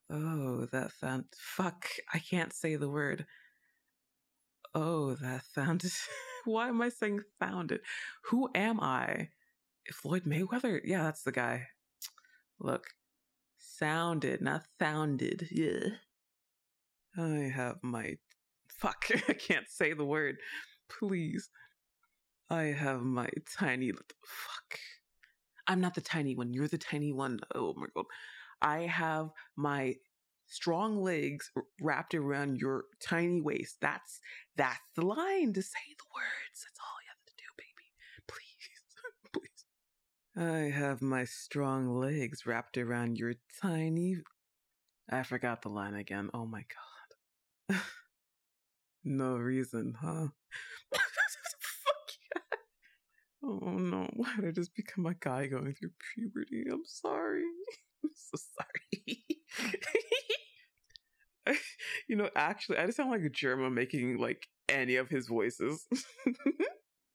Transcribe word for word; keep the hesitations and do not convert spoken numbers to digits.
Oh, that found. Fuck, I can't say the word. Oh, that founded. Why am I saying founded? Who am I? Floyd Mayweather? Yeah, that's the guy. Look, sounded, not founded. Yeah. I have my. Fuck, I can't say the word. Please. I have my tiny. Fuck. I'm not the tiny one. You're the tiny one. Oh my god. I have my strong legs wrapped around your tiny waist. That's that's the line to say the words. That's all you have to do, baby. Please. Please. I have my strong legs wrapped around your tiny. I forgot the line again. Oh my god. No reason, huh? Fuck yeah. Oh no, why did I just become a guy going through puberty? I'm sorry. I'm so sorry. You know, actually, I just sound like a German making like any of his voices.